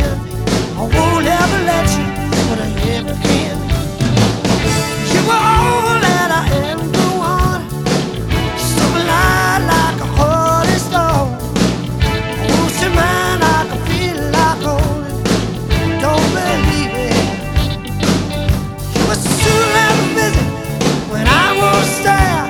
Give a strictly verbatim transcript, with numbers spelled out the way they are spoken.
in. I won't ever let you put a heavy